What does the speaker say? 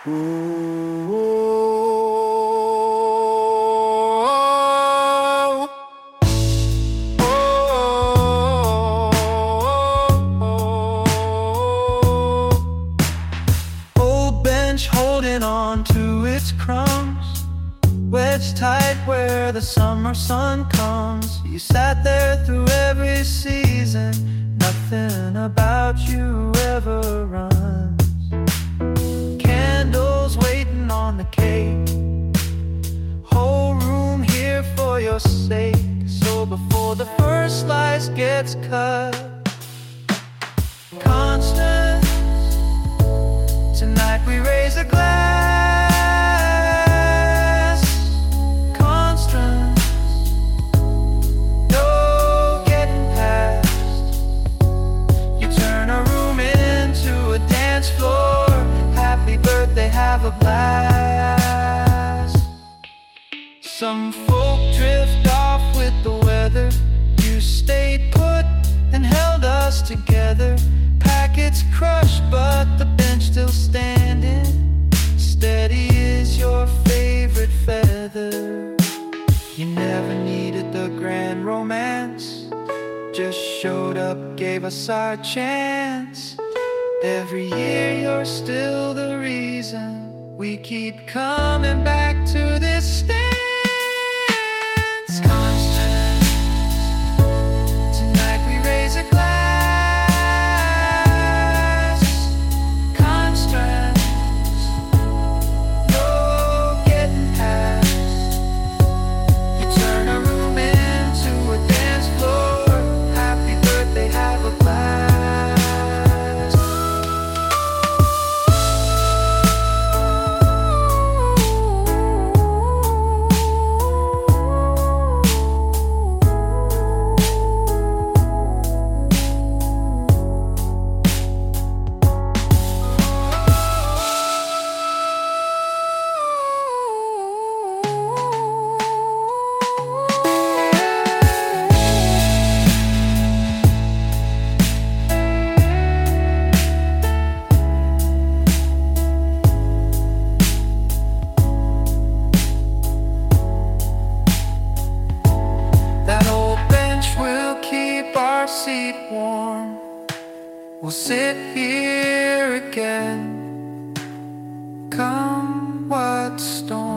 Oh, old bench holding on to its crumbs, wedged tight where the summer sun comes. You sat there through every season, nothing about you ever runs. Candles waiting on the cake, whole room here for your sake. So before the first slice gets cut, Constance, tonight we raise a glass. Constance, no getting past. You turn a room into a dance floor. Happy birthday, have a blast. Some folk drift off with the weather. You stayed put and held us together. Packets crushed, but the bench still standing. Steady is your favorite feather. You never needed the grand romance, just showed up, gave us our chance. Every year you're still the reason we keep coming back to this stance. Constance, tonight we raise a glass. Constance, no getting past. You turn a room into a dance floor. Happy birthday, have a blast. Our seat warm, we'll sit here again, come what storm.